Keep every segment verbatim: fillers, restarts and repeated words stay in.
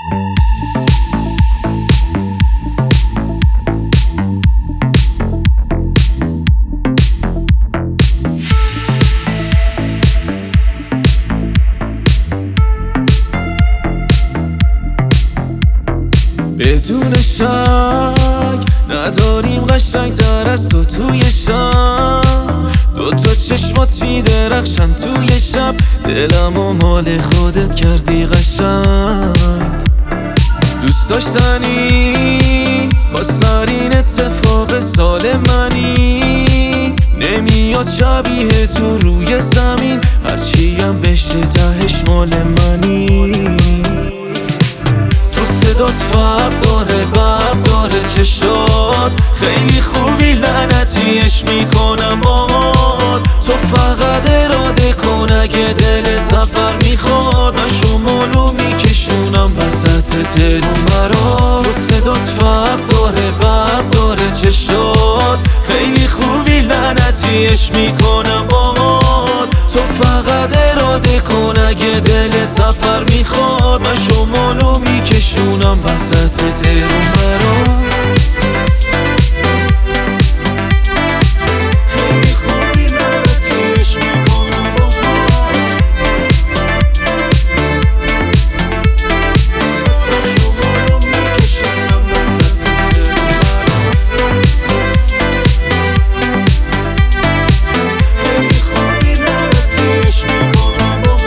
بدون شک نداریم قشنگ تر از تو توی شب، دو تا چشمات میدرخشن توی شب، دلم و مال خودت کردی قشنگ. دوست داشتنی خواسترین اتفاق سال منی، نمیاد شبیه تو روی زمین، هرچیم بشه تهش مال منی. صدات فرق داره برق داره چشات، خیلی خوبی لعنتیش میکنم باد. تو فقط اراده کن اگه دل سفر میخواد، من شمالو میکشونم وسط تهرون برات. تو صدات فرق داره برق داره چشات، خیلی خوبی لعنتیش میکنم باد. تو فقط اراده کن اگه دل سفر میخواد، من شمالو میکشونم وسط تهرون برات. خیلی خوبی لعنتیش میکنم باد، من شمالو میکشونم وسط تهرون برات. خیلی خوبی لعنتیش میکنم باد.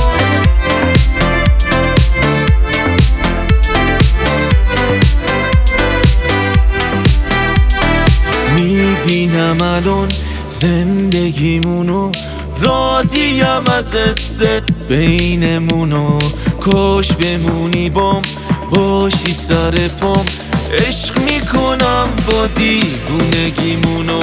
میبینم الان زندگیمونو، راضیم از است بینمونو، کاش بمونی بام باشی سر پام، عشق میکنم با دیوونگیمونو.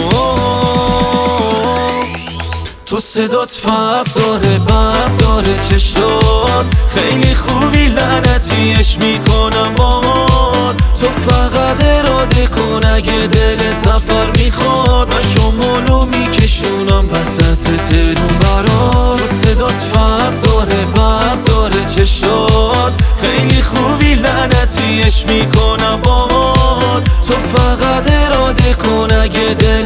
تو صدات فرق داره برق داره چشات، خیلی خوبی لعنتیش میکنم باد. تو فقط اراده کن اگه دل سفر میخواد، من شمالو میکشونم وسط تهرون برات. تو صدات فرق داره برق داره چشات، خیلی خوبی لعنتیش میکنم باد. تو فقط اراده کن اگه دل